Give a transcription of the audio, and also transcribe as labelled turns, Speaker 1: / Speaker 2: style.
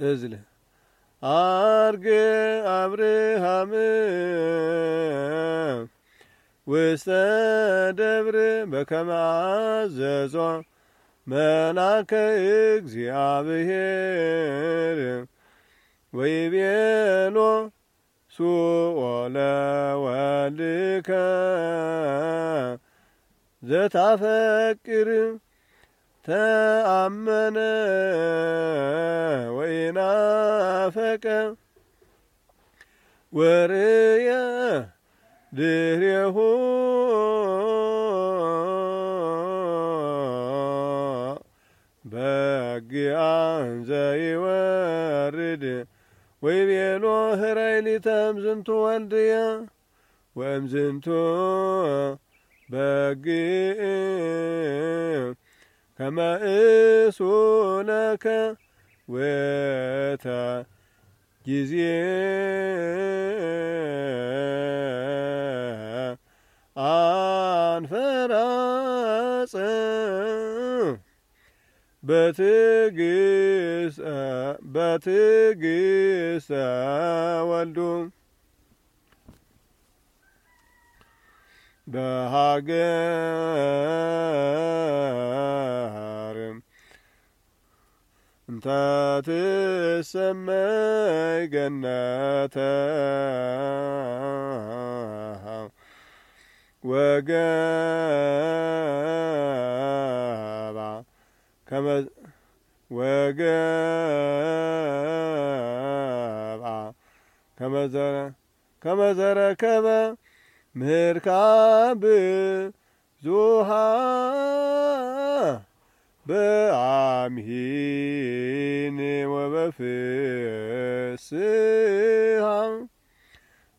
Speaker 1: እዝል አርግ አብርሃም ውስተ ደብር በከመ አዘዞ መልአከ እግዚአብሔር ወይቤሎ ሱኦ ለወልድከ ዘታፈቅር ተአመነ ወኢናፈቀ ወርእየ ድኅሬሁ በጊዐ ዘይወርድ ወይቤሎ ህራይ ሊተምዝንቱ ወልድየ ወእምዝንቱ በጊዕ ከመ እሱለከ ወተ ጊዜ አንፈራጸ በትዕግሥተ ወልዱ በሀገር እንተ ትሰመይ ገነተ ወገባ ከመዘረከበ ምርካብ ዙሃ በአምሂን ወበፍስሃ